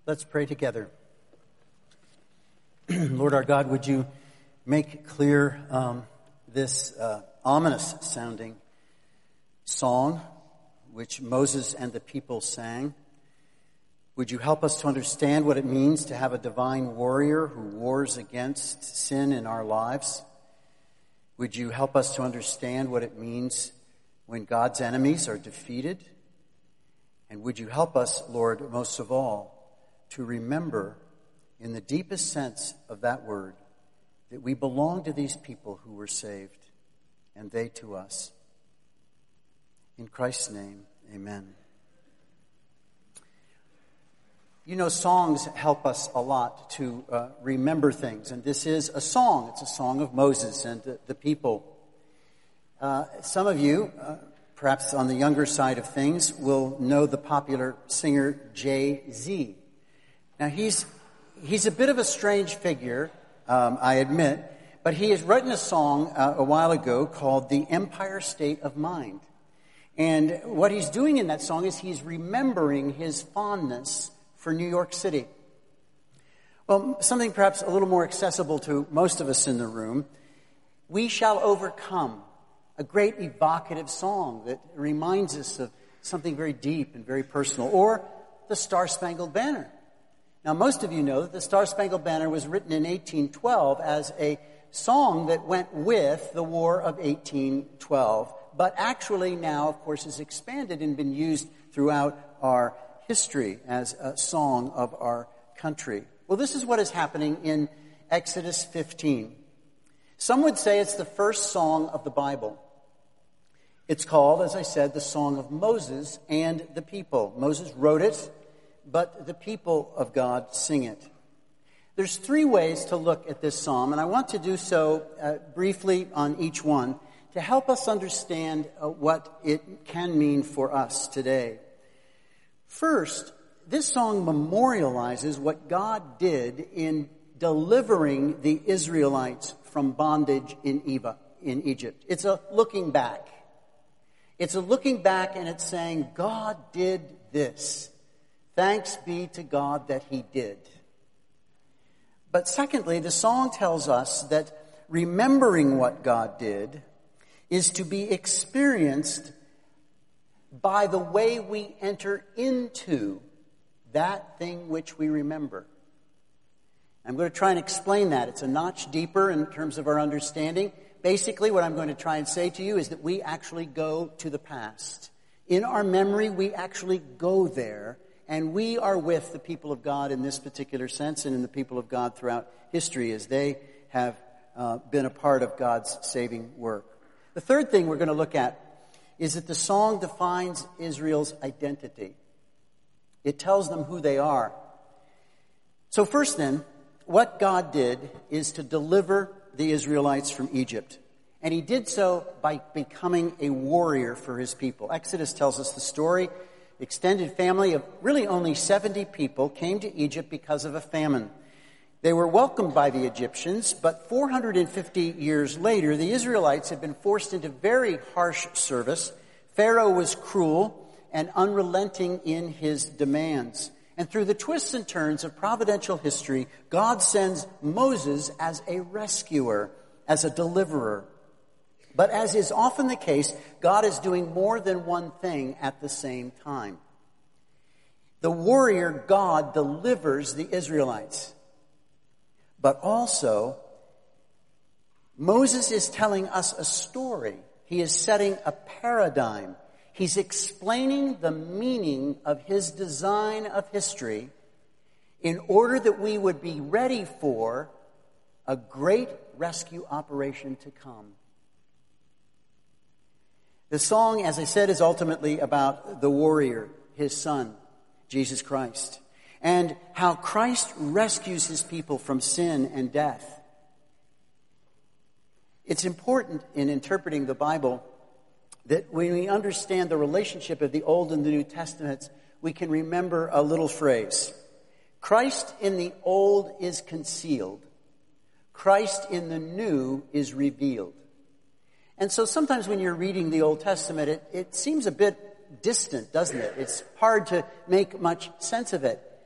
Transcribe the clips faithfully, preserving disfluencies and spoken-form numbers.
Let's pray together. Lord our God, would you make clear um, this uh, ominous-sounding song which Moses and the people sang? Would you help us to understand what it means to have a divine warrior who wars against sin in our lives? Would you help us to understand what it means when God's enemies are defeated? And would you help us, Lord, most of all, to remember in the deepest sense of that word that we belong to these people who were saved and they to us. In Christ's name, amen. You know, songs help us a lot to uh, remember things, and this is a song. It's a song of Moses and the, the people. Uh, some of you, uh, perhaps on the younger side of things, will know the popular singer Jay-Z. Now, he's he's a bit of a strange figure, um, I admit, but he has written a song uh, a while ago called The Empire State of Mind. And what he's doing in that song is he's remembering his fondness for New York City. Well, something perhaps a little more accessible to most of us in the room, We Shall Overcome, a great evocative song that reminds us of something very deep and very personal. Or the Star-Spangled Banner. Now, most of you know that the Star-Spangled Banner was written in eighteen twelve as a song that went with the War of eighteen twelve, but actually now, of course, is expanded and been used throughout our history as a song of our country. Well, this is what is happening in Exodus fifteen. Some would say it's the first song of the Bible. It's called, as I said, the Song of Moses and the people. Moses wrote it, but the people of God sing it. There's three ways to look at this psalm, and I want to do so uh, briefly on each one to help us understand uh, what it can mean for us today. First, this song memorializes what God did in delivering the Israelites from bondage in Eva, in Egypt. It's a looking back. It's a looking back, and it's saying, God did this. Thanks be to God that he did. But secondly, the song tells us that remembering what God did is to be experienced by the way we enter into that thing which we remember. I'm going to try and explain that. It's a notch deeper in terms of our understanding. Basically, what I'm going to try and say to you is that we actually go to the past. In our memory, we actually go there, and we are with the people of God in this particular sense and in the people of God throughout history as they have uh, been a part of God's saving work. The third thing we're going to look at is that the song defines Israel's identity. It tells them who they are. So first then, what God did is to deliver the Israelites from Egypt. And he did so by becoming a warrior for his people. Exodus tells us the story. The extended family of really only seventy people came to Egypt because of a famine. They were welcomed by the Egyptians, but four hundred fifty years later, the Israelites had been forced into very harsh service. Pharaoh was cruel and unrelenting in his demands. And through the twists and turns of providential history, God sends Moses as a rescuer, as a deliverer. But as is often the case, God is doing more than one thing at the same time. The warrior God delivers the Israelites. But also, Moses is telling us a story. He is setting a paradigm. He's explaining the meaning of his design of history in order that we would be ready for a great rescue operation to come. The song, as I said, is ultimately about the warrior, his son, Jesus Christ, and how Christ rescues his people from sin and death. It's important in interpreting the Bible that when we understand the relationship of the Old and the New Testaments, we can remember a little phrase. Christ in the Old is concealed. Christ in the New is revealed. And so sometimes when you're reading the Old Testament, it, it seems a bit distant, doesn't it? It's hard to make much sense of it.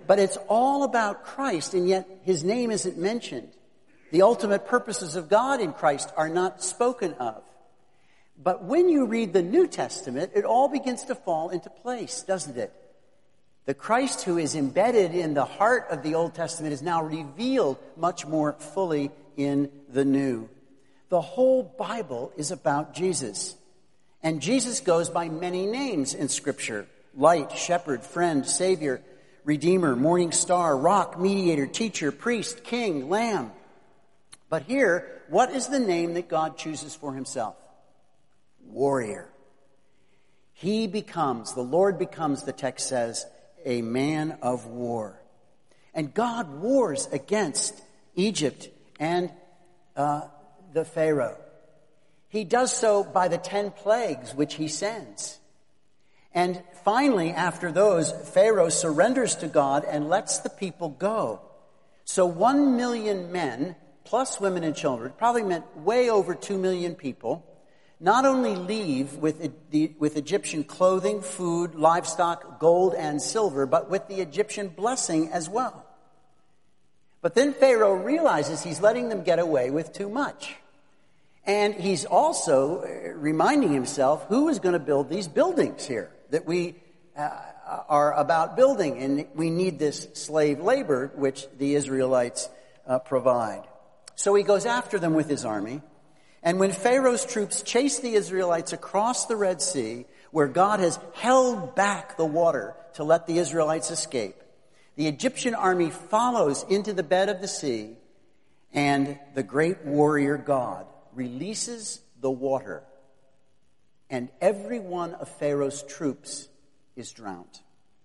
but it's all about Christ, and yet his name isn't mentioned. The ultimate purposes of God in Christ are not spoken of. But when you read the New Testament, it all begins to fall into place, doesn't it? The Christ who is embedded in the heart of the Old Testament is now revealed much more fully in the New. The whole Bible is about Jesus. And Jesus goes by many names in Scripture: Light, Shepherd, Friend, Savior, Redeemer, Morning Star, Rock, Mediator, Teacher, Priest, King, Lamb. But here, what is the name that God chooses for himself? Warrior. He becomes, the Lord becomes, the text says, a man of war. And God wars against Egypt and uh, the Pharaoh. He does so by the ten plagues which he sends. And finally, after those, Pharaoh surrenders to God and lets the people go. So one million men, plus women and children, probably meant way over two million people, not only leave with, with Egyptian clothing, food, livestock, gold, and silver, but with the Egyptian blessing as well. But then Pharaoh realizes he's letting them get away with too much. And he's also reminding himself who is going to build these buildings here that we uh, are about building. And we need this slave labor, which the Israelites uh, provide. So he goes after them with his army. And when Pharaoh's troops chase the Israelites across the Red Sea, where God has held back the water to let the Israelites escape, the Egyptian army follows into the bed of the sea, and the great warrior God releases the water, and every one of Pharaoh's troops is drowned.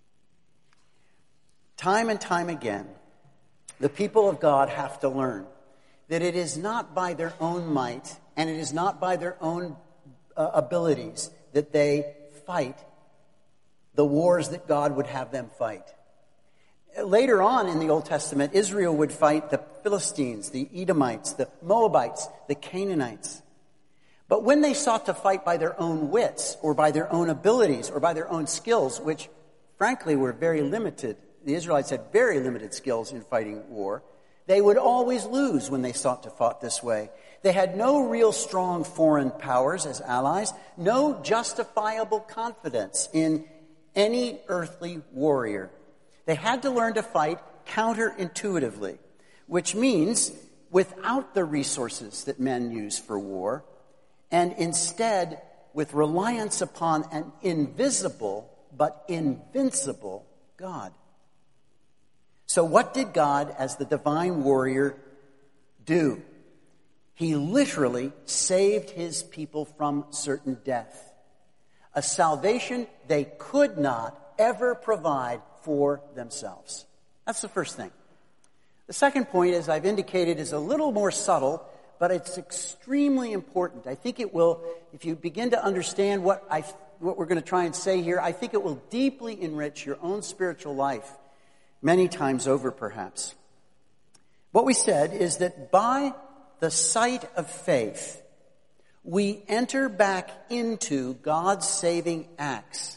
Time and time again, the people of God have to learn that it is not by their own might and it is not by their own uh, abilities that they fight the wars that God would have them fight. Later on in the Old Testament, Israel would fight the Philistines, the Edomites, the Moabites, the Canaanites. But when they sought to fight by their own wits or by their own abilities or by their own skills, which frankly were very limited, the Israelites had very limited skills in fighting war, they would always lose when they sought to fight this way. They had no real strong foreign powers as allies, no justifiable confidence in any earthly warrior. They had to learn to fight counterintuitively, which means without the resources that men use for war, and instead with reliance upon an invisible but invincible God. So what did God, as the divine warrior, do? He literally saved his people from certain death, a salvation they could not ever provide for themselves. That's the first thing. The second point, as I've indicated, is a little more subtle, but it's extremely important. I think it will, if you begin to understand what I, what we're going to try and say here, I think it will deeply enrich your own spiritual life, many times over perhaps. What we said is that by the sight of faith, we enter back into God's saving acts.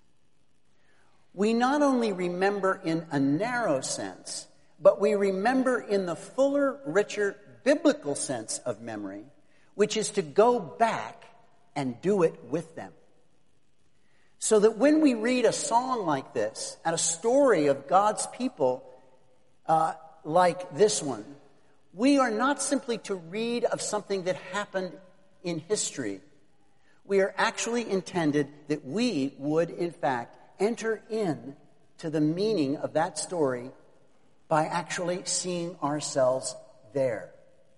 We not only remember in a narrow sense, but we remember in the fuller, richer, biblical sense of memory, which is to go back and do it with them. So that when we read a song like this and a story of God's people uh, like this one, we are not simply to read of something that happened in history. We are actually intended that we would, in fact, enter in to the meaning of that story by actually seeing ourselves there.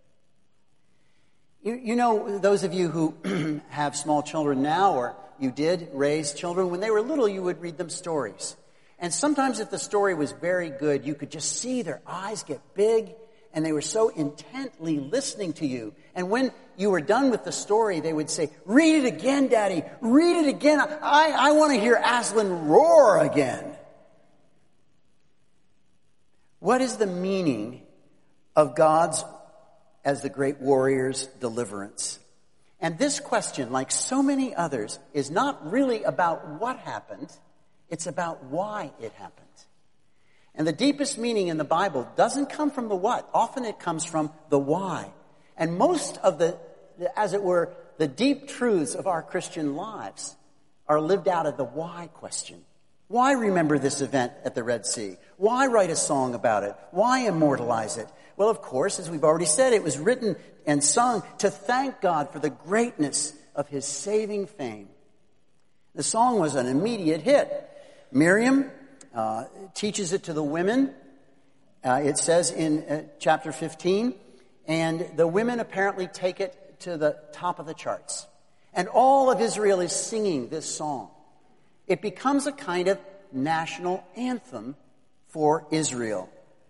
You, you know, those of you who have small children now, or you did raise children, when they were little, you would read them stories. And sometimes if the story was very good, you could just see their eyes get big, and they were so intently listening to you. And when you were done with the story, they would say, "Read it again, Daddy. Read it again. I, I want to hear Aslan roar again." What is the meaning of God's, as the great warrior's, deliverance? And this question, like so many others, is not really about what happened. It's about why it happened. And the deepest meaning in the Bible doesn't come from the what. Often it comes from the why. And most of the, as it were, the deep truths of our Christian lives are lived out of the why question. Why remember this event at the Red Sea? Why write a song about it? Why immortalize it? Well, of course, as we've already said, it was written and sung to thank God for the greatness of his saving fame. The song was an immediate hit. Miriam uh, teaches it to the women. Uh, it says in uh, chapter fifteen, and the women apparently take it to the top of the charts. And all of Israel is singing this song. It becomes a kind of national anthem for Israel.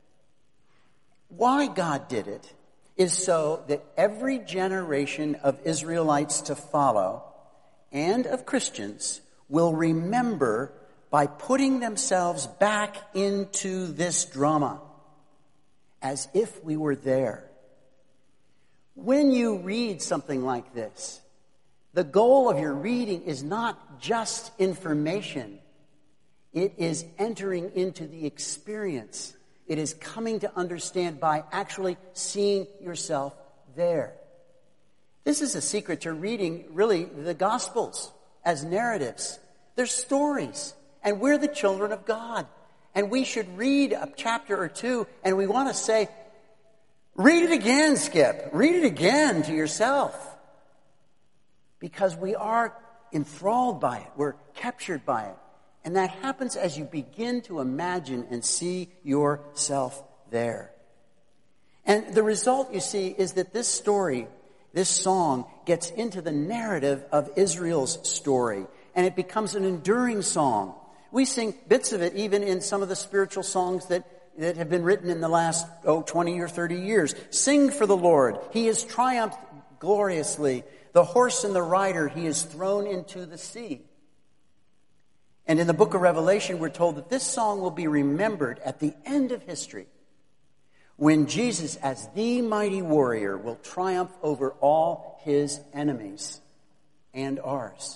Why God did it is so that every generation of Israelites to follow and of Christians will remember by putting themselves back into this drama as if we were there. When you read something like this, the goal of your reading is not just information. It is entering into the experience. It is coming to understand by actually seeing yourself there. This is a secret to reading, really, the Gospels as narratives. They're stories, and we're the children of God. And we should read a chapter or two, and we want to say, read it again, Skip. Read it again to yourself. Because we are enthralled by it. We're captured by it. And that happens as you begin to imagine and see yourself there. And the result, you see, is that this story, this song, gets into the narrative of Israel's story. And it becomes an enduring song. We sing bits of it even in some of the spiritual songs that, that have been written in the last, oh, twenty or thirty years. Sing for the Lord. He has triumphed gloriously. The horse and the rider he is thrown into the sea. And in the book of Revelation, we're told that this song will be remembered at the end of history when Jesus, as the mighty warrior, will triumph over all his enemies and ours.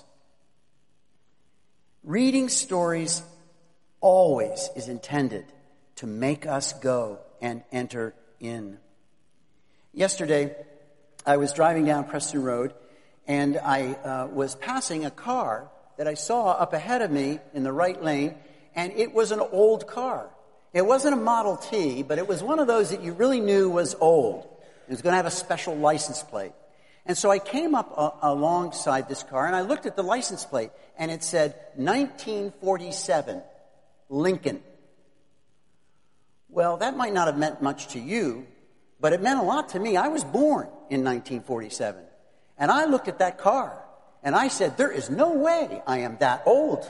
Reading stories always is intended to make us go and enter in. Yesterday, I was driving down Preston Road, and I uh, was passing a car that I saw up ahead of me in the right lane, and it was an old car. It wasn't a Model T, but it was one of those that you really knew was old. It was going to have a special license plate. And so I came up uh, alongside this car, and I looked at the license plate, and it said nineteen forty-seven, Lincoln. Well, that might not have meant much to you, but it meant a lot to me. I was born in nineteen forty-seven. And I looked at that car, and I said, there is no way I am that old.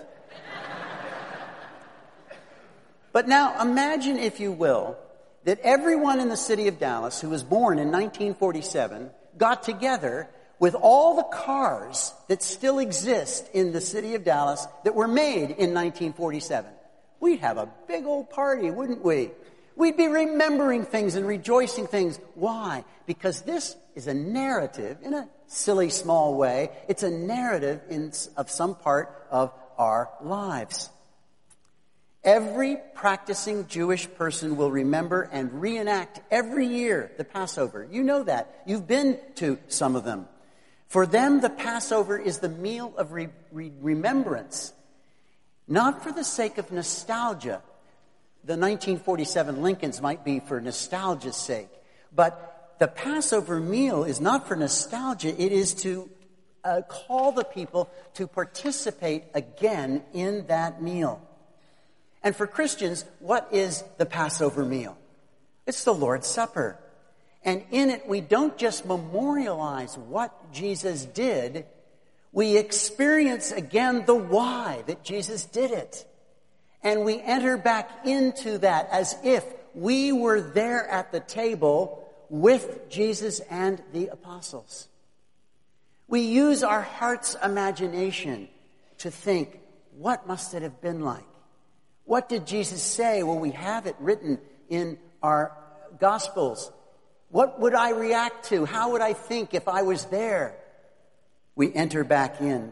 But now imagine, if you will, that everyone in the city of Dallas who was born in nineteen forty-seven got together with all the cars that still exist in the city of Dallas that were made in nineteen forty-seven. We'd have a big old party, wouldn't we? We'd be remembering things and rejoicing things. Why? Because this is a narrative, in a silly small way. It's a narrative in, of some part of our lives. Every practicing Jewish person will remember and reenact every year the Passover. You know that. You've been to some of them. For them, the Passover is the meal of re- re- remembrance, not for the sake of nostalgia. The nineteen forty-seven Lincolns might be for nostalgia's sake. But the Passover meal is not for nostalgia. It is to uh, call the people to participate again in that meal. And for Christians, what is the Passover meal? It's the Lord's Supper. And in it, we don't just memorialize what Jesus did. We experience again the why that Jesus did it. And we enter back into that as if we were there at the table with Jesus and the apostles. We use our heart's imagination to think, what must it have been like? What did Jesus say? Well, we have it written in our Gospels. What would I react to? How would I think if I was there? We enter back in.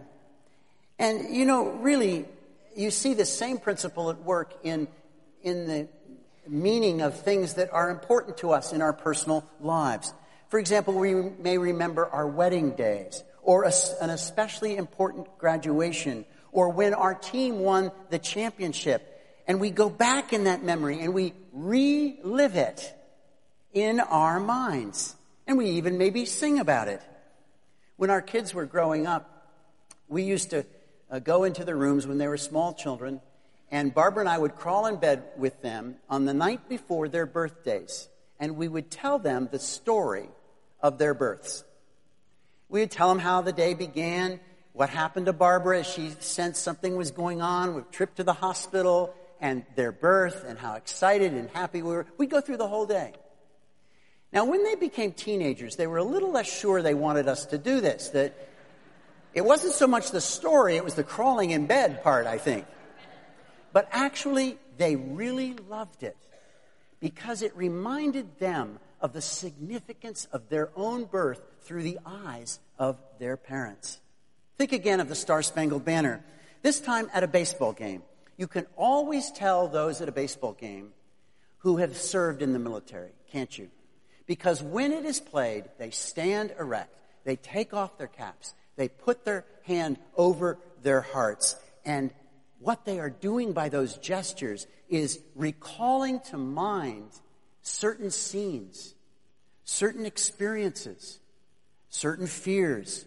And, you know, really, you see the same principle at work in, in the meaning of things that are important to us in our personal lives. For example, we may remember our wedding days, or a, an especially important graduation, or when our team won the championship. And we go back in that memory and we relive it in our minds. And we even maybe sing about it. When our kids were growing up, we used to uh, go into the rooms when they were small children, and Barbara and I would crawl in bed with them on the night before their birthdays, and we would tell them the story of their births. We would tell them how the day began, what happened to Barbara as she sensed something was going on, with a trip to the hospital, and their birth, and how excited and happy we were. We'd go through the whole day. Now, when they became teenagers, they were a little less sure they wanted us to do this. That it wasn't so much the story, it was the crawling in bed part, I think. But actually, they really loved it because it reminded them of the significance of their own birth through the eyes of their parents. Think again of the Star-Spangled Banner, this time at a baseball game. You can always tell those at a baseball game who have served in the military, can't you? Because when it is played, they stand erect, they take off their caps, they put their hand over their hearts, and what they are doing by those gestures is recalling to mind certain scenes, certain experiences, certain fears.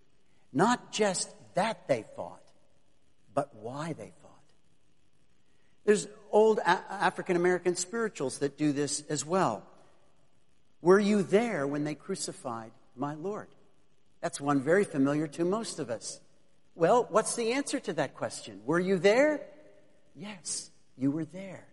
Not just that they fought, but why they fought. There's old A- African American spirituals that do this as well. Were you there when they crucified my Lord? That's one very familiar to most of us. Well, what's the answer to that question? Were you there? Yes, you were there.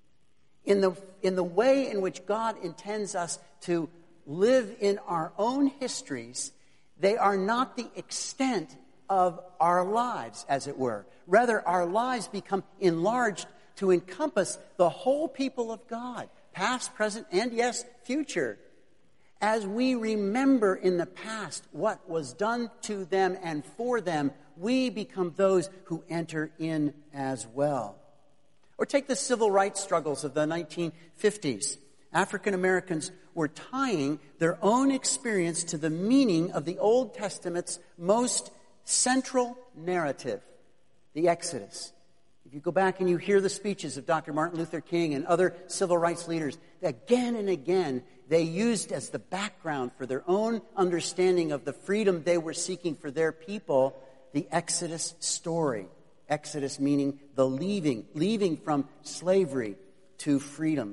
In the, in the way in which God intends us to live in our own histories, they are not the extent of our lives, as it were. Rather, our lives become enlarged to encompass the whole people of God, past, present, and yes, future. As we remember in the past what was done to them and for them, we become those who enter in as well. Or take the civil rights struggles of the nineteen fifties. African Americans were tying their own experience to the meaning of the Old Testament's most central narrative, the Exodus. If you go back and you hear the speeches of Doctor Martin Luther King and other civil rights leaders, again and again they used as the background for their own understanding of the freedom they were seeking for their people, the Exodus story. Exodus meaning the leaving, leaving from slavery to freedom.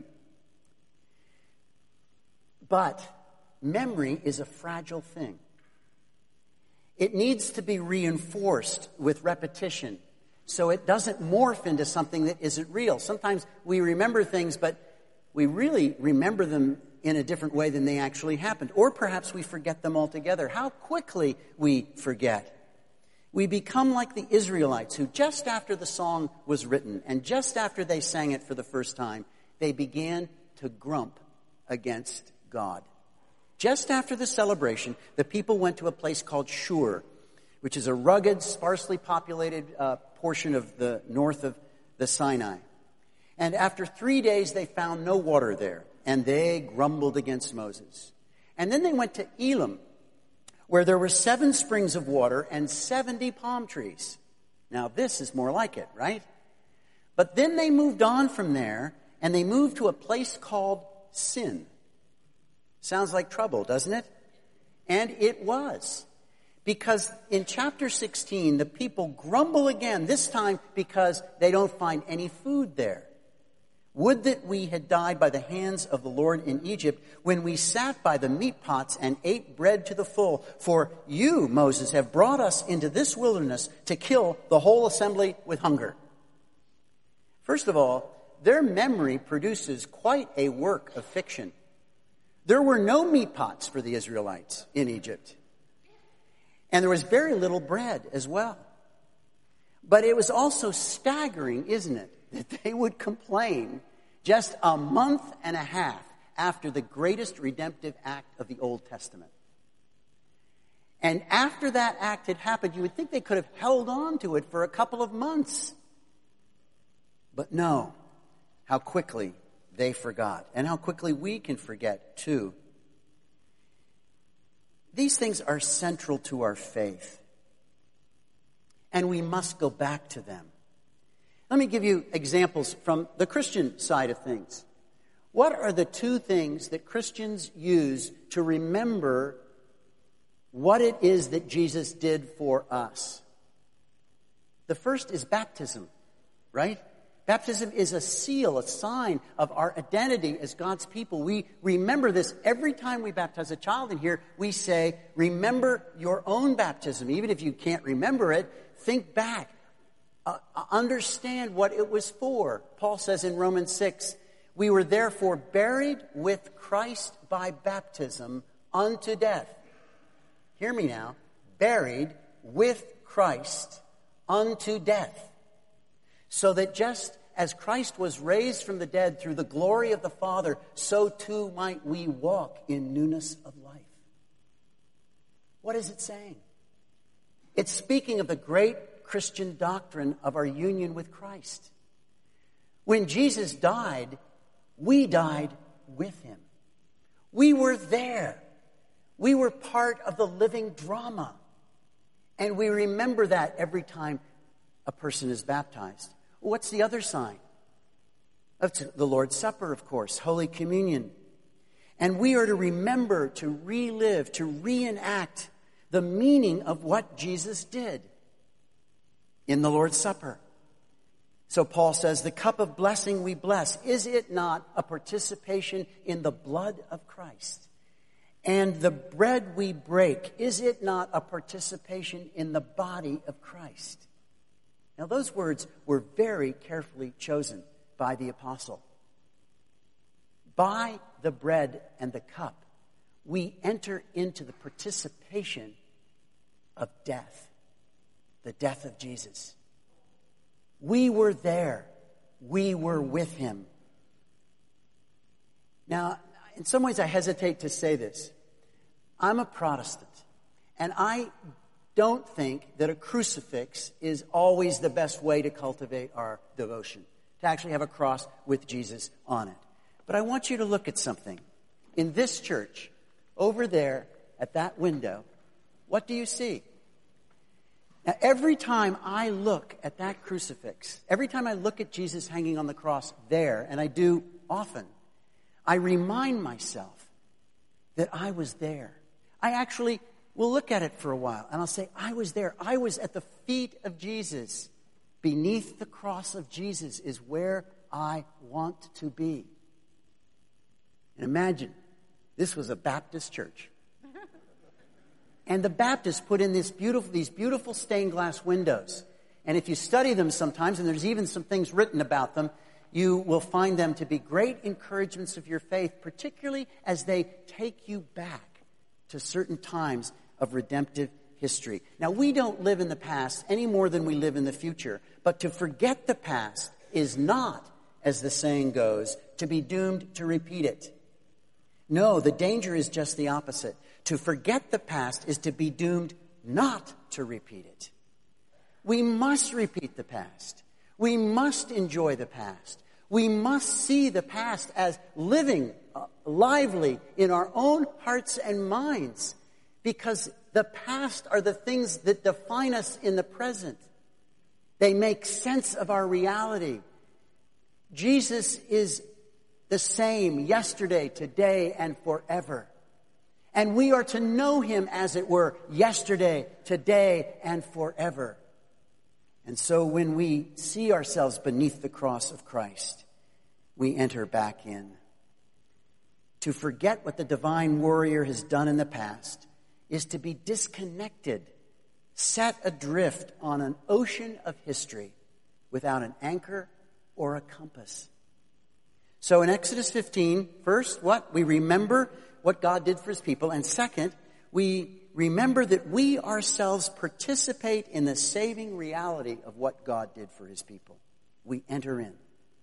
But memory is a fragile thing. It needs to be reinforced with repetition so it doesn't morph into something that isn't real. Sometimes we remember things, but we really remember them in a different way than they actually happened. Or perhaps we forget them altogether. How quickly we forget. We become like the Israelites who just after the song was written and just after they sang it for the first time, they began to grump against God. Just after the celebration, the people went to a place called Shur, which is a rugged, sparsely populated uh, portion of the north of the Sinai. And after three days, they found no water there, and they grumbled against Moses. And then they went to Elim, where there were seven springs of water and seventy palm trees. Now, this is more like it, right? But then they moved on from there, and they moved to a place called Sin. Sounds like trouble, doesn't it? And it was. Because in chapter sixteen, the people grumble again, this time because they don't find any food there. Would that we had died by the hands of the Lord in Egypt when we sat by the meat pots and ate bread to the full. For you, Moses, have brought us into this wilderness to kill the whole assembly with hunger. First of all, their memory produces quite a work of fiction. There were no meat pots for the Israelites in Egypt. And there was very little bread as well. But it was also staggering, isn't it, that they would complain just a month and a half after the greatest redemptive act of the Old Testament. And after that act had happened, you would think they could have held on to it for a couple of months. But no, how quickly they forgot, and how quickly we can forget too. These things are central to our faith, and we must go back to them. Let me give you examples from the Christian side of things. What are the two things that Christians use to remember what it is that Jesus did for us? The first is baptism, right? Baptism is a seal, a sign of our identity as God's people. We remember this every time we baptize a child in here. We say, remember your own baptism. Even if you can't remember it, think back. Uh, understand what it was for. Paul says in Romans six, we were therefore buried with Christ by baptism unto death. Hear me now. Buried with Christ unto death. So that just as Christ was raised from the dead through the glory of the Father, so too might we walk in newness of life. What is it saying? It's speaking of the great Christian doctrine of our union with Christ. When Jesus died, we died with him. We were there. We were part of the living drama. And we remember that every time a person is baptized. What's the other sign? That's the Lord's Supper, of course, Holy Communion. And we are to remember, to relive, to reenact the meaning of what Jesus did in the Lord's Supper. So Paul says, the cup of blessing we bless, is it not a participation in the blood of Christ? And the bread we break, is it not a participation in the body of Christ? Now, those words were very carefully chosen by the apostle. By the bread and the cup, we enter into the participation of death, the death of Jesus. We were there. We were with him. Now, in some ways, I hesitate to say this. I'm a Protestant, and I don't think that a crucifix is always the best way to cultivate our devotion, to actually have a cross with Jesus on it. But I want you to look at something. In this church, over there at that window, what do you see? Now, every time I look at that crucifix, every time I look at Jesus hanging on the cross there, and I do often, I remind myself that I was there. I actually will look at it for a while, and I'll say, I was there. I was at the feet of Jesus. Beneath the cross of Jesus is where I want to be. And imagine, this was a Baptist church. And the Baptists put in this beautiful, these beautiful stained glass windows. And if you study them sometimes, and there's even some things written about them, you will find them to be great encouragements of your faith, particularly as they take you back to certain times of redemptive history. Now, we don't live in the past any more than we live in the future. But to forget the past is not, as the saying goes, to be doomed to repeat it. No, the danger is just the opposite. To forget the past is to be doomed not to repeat it. We must repeat the past. We must enjoy the past. We must see the past as living, uh, lively in our own hearts and minds, because the past are the things that define us in the present. They make sense of our reality. Jesus is the same yesterday, today, and forever. And we are to know him, as it were, yesterday, today, and forever. And so when we see ourselves beneath the cross of Christ, we enter back in. To forget what the divine warrior has done in the past is to be disconnected, set adrift on an ocean of history without an anchor or a compass. So in Exodus fifteen, first, what? We remember what God did for his people. And second, we remember that we ourselves participate in the saving reality of what God did for his people. We enter in.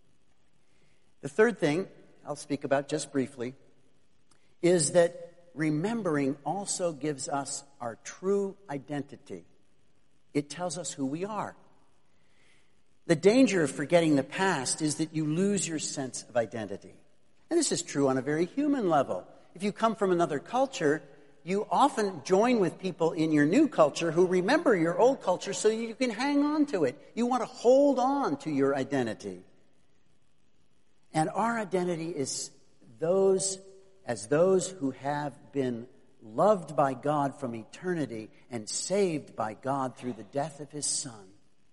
The third thing I'll speak about just briefly is that remembering also gives us our true identity. It tells us who we are. The danger of forgetting the past is that you lose your sense of identity. And this is true on a very human level. If you come from another culture, you often join with people in your new culture who remember your old culture so you can hang on to it. You want to hold on to your identity. And our identity is those as those who have been loved by God from eternity and saved by God through the death of his Son.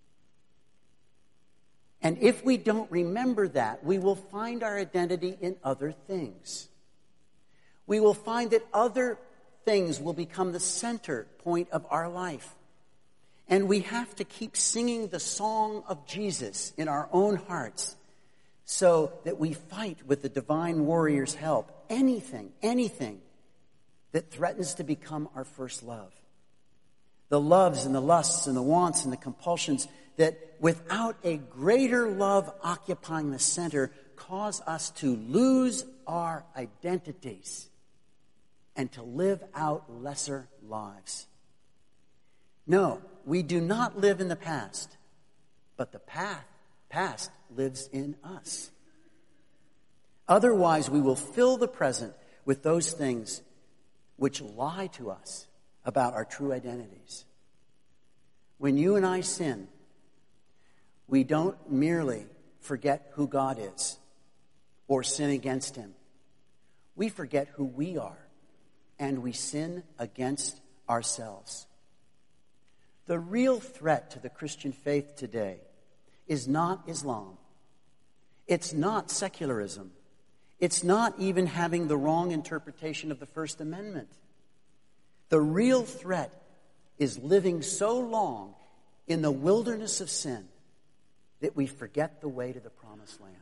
And if we don't remember that, we will find our identity in other things. We will find that other things will become the center point of our life. And we have to keep singing the song of Jesus in our own hearts so that we fight with the divine warrior's help. Anything, anything that threatens to become our first love. The loves and the lusts and the wants and the compulsions that without a greater love occupying the center cause us to lose our identities and to live out lesser lives. No, we do not live in the past, but the path, past lives in us. Otherwise, we will fill the present with those things which lie to us about our true identities. When you and I sin, we don't merely forget who God is or sin against him. We forget who we are, and we sin against ourselves. The real threat to the Christian faith today is not Islam. It's not secularism. It's not even having the wrong interpretation of the First Amendment. The real threat is living so long in the wilderness of sin that we forget the way to the promised land.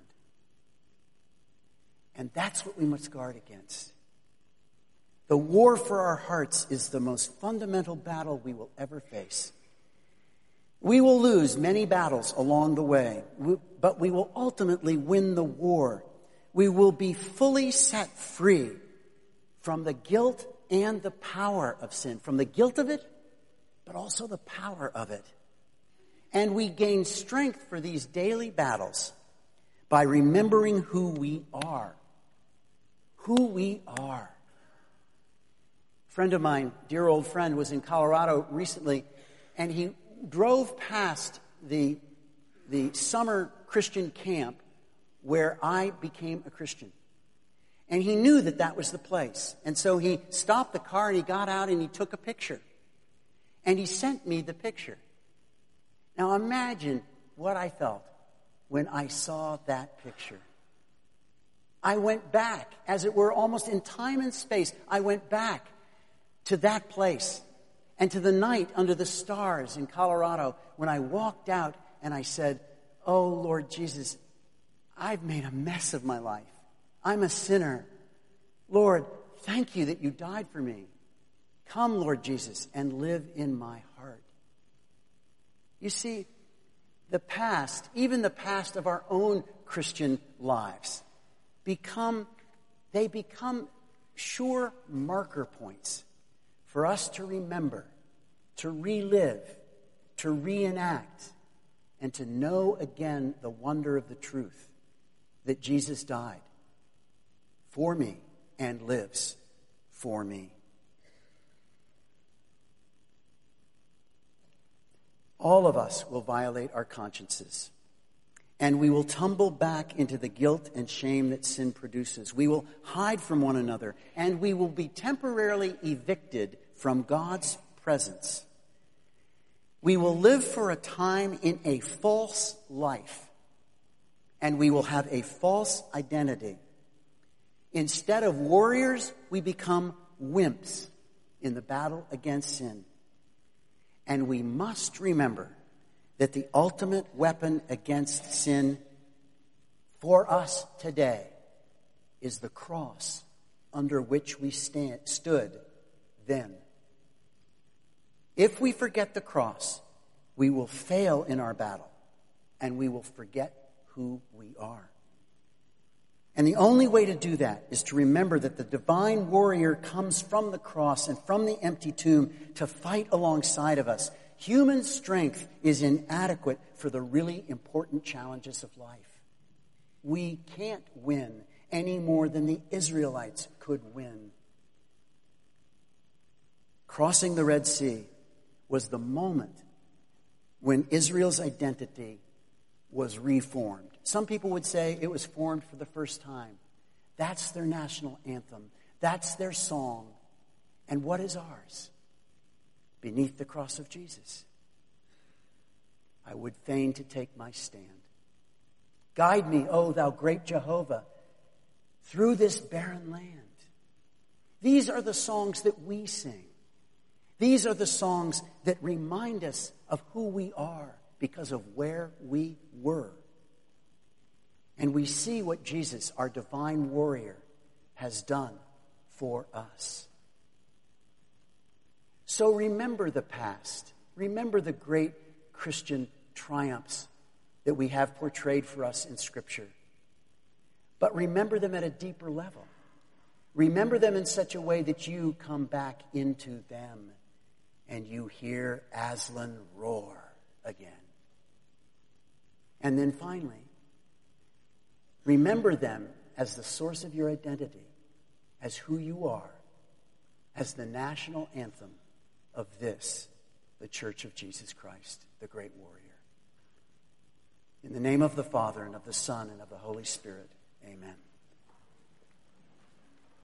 And that's what we must guard against. The war for our hearts is the most fundamental battle we will ever face. We will lose many battles along the way, but we will ultimately win the war. We will be fully set free from the guilt and the power of sin, from the guilt of it, but also the power of it. And we gain strength for these daily battles by remembering who we are. Who we are. A friend of mine, dear old friend, was in Colorado recently, and he drove past the, the summer Christian camp where I became a Christian. And he knew that that was the place. And so he stopped the car and he got out and he took a picture. And he sent me the picture. Now imagine what I felt when I saw that picture. I went back, as it were, almost in time and space. I went back to that place and to the night under the stars in Colorado when I walked out and I said, "Oh, Lord Jesus, I've made a mess of my life. I'm a sinner. Lord, thank you that you died for me. Come, Lord Jesus, and live in my heart." You see, the past, even the past of our own Christian lives, become, they become sure marker points for us to remember, to relive, to reenact, and to know again the wonder of the truth that Jesus died for me and lives for me. All of us will violate our consciences, and we will tumble back into the guilt and shame that sin produces. We will hide from one another, and we will be temporarily evicted from God's presence. We will live for a time in a false life, and we will have a false identity. Instead of warriors, we become wimps in the battle against sin. And we must remember that the ultimate weapon against sin for us today is the cross under which we stand, stood then. If we forget the cross, we will fail in our battle, and we will forget who we are. And the only way to do that is to remember that the divine warrior comes from the cross and from the empty tomb to fight alongside of us. Human strength is inadequate for the really important challenges of life. We can't win any more than the Israelites could win. Crossing the Red Sea was the moment when Israel's identity was reformed. Some people would say it was formed for the first time. That's their national anthem. That's their song. And what is ours? Beneath the cross of Jesus, I would fain to take my stand. Guide me, O thou great Jehovah, through this barren land. These are the songs that we sing. These are the songs that remind us of who we are because of where we were. And we see what Jesus, our divine warrior, has done for us. So remember the past. Remember the great Christian triumphs that we have portrayed for us in Scripture. But remember them at a deeper level. Remember them in such a way that you come back into them and you hear Aslan roar again. And then finally, remember them as the source of your identity, as who you are, as the national anthem of this, the Church of Jesus Christ, the great warrior. In the name of the Father, and of the Son, and of the Holy Spirit, amen.